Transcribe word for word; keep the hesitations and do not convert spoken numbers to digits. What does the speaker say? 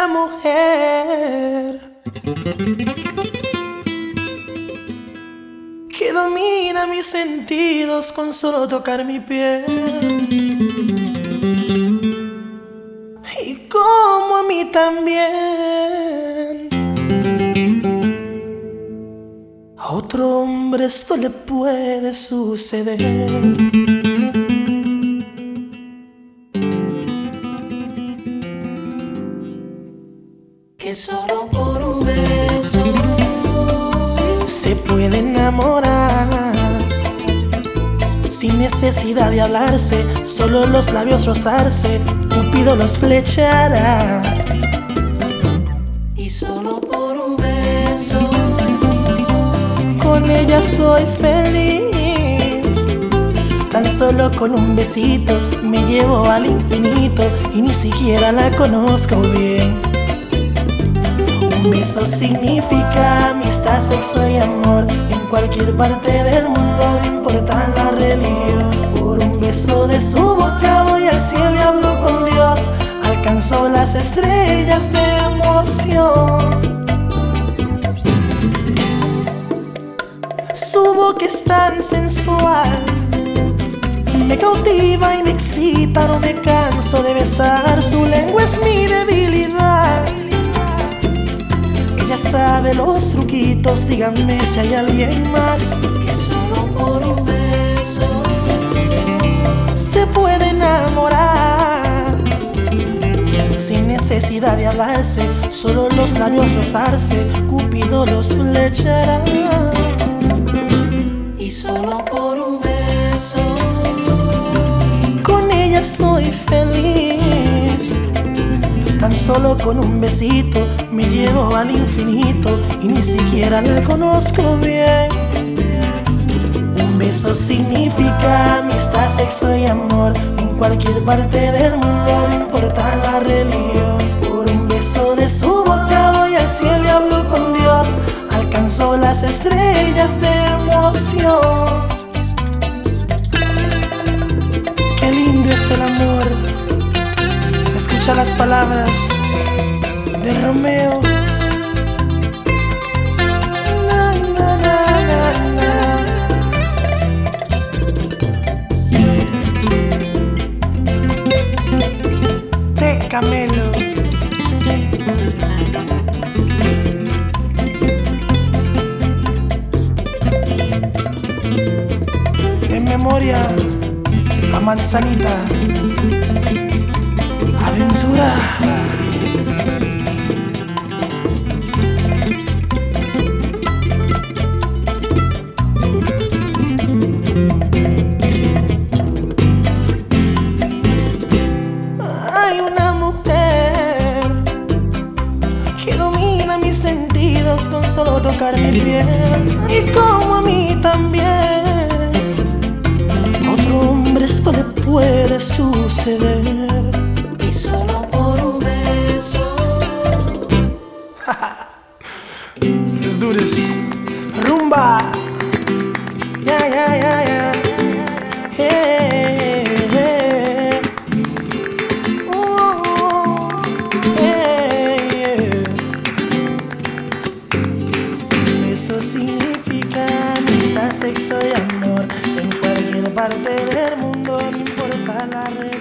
una mujer que domina mis sentidos con solo tocar mi piel, y como a mí también. A otro hombre esto le puede suceder. Que solo por un beso se puede enamorar, sin necesidad de hablarse, solo los labios rozarse, Cupido los flechará. y solo por un beso Con ella soy feliz, tan solo con un besito me llevo al infinito y ni siquiera la conozco bien. Un beso significa amistad, sexo y amor. En cualquier parte del mundo, no importa la religión. Por un beso de su boca voy al cielo y hablo con Dios. Alcanzó las estrellas de emoción. Su boca es tan sensual, me cautiva y me excita, no me canso de besar. Su lengua es mi debilidad. Ella sabe los truquitos, díganme si hay alguien más. que solo por un beso Se puede enamorar, sin necesidad de hablarse, solo los labios rozarse, Cupido los flechará. y solo por un beso Con ella soy feliz, tan solo con un besito me llevo al infinito y ni siquiera la conozco bien. Un beso significa amistad, sexo y amor. En cualquier parte del mundo, no importa la religión. Por un beso de su boca voy al cielo y hablo con Dios. Alcanzó las estrellas de emoción. Qué lindo es el amor. Escucha las palabras de Romeo. Na, na, na, na, na. Te Camelo. En memoria a Manzanita. Aventura. Hay una mujer que domina mis sentidos con solo tocar mi piel, y como a mí también. A otro hombre esto le puede suceder. y solo por un beso Es dures. Rumba. Ya, ya, ya, ya. Hey, hey. Oh, hey, yeah. Eso significa amistad, sexo y amor. En cualquier parte del mundo, no importa la red.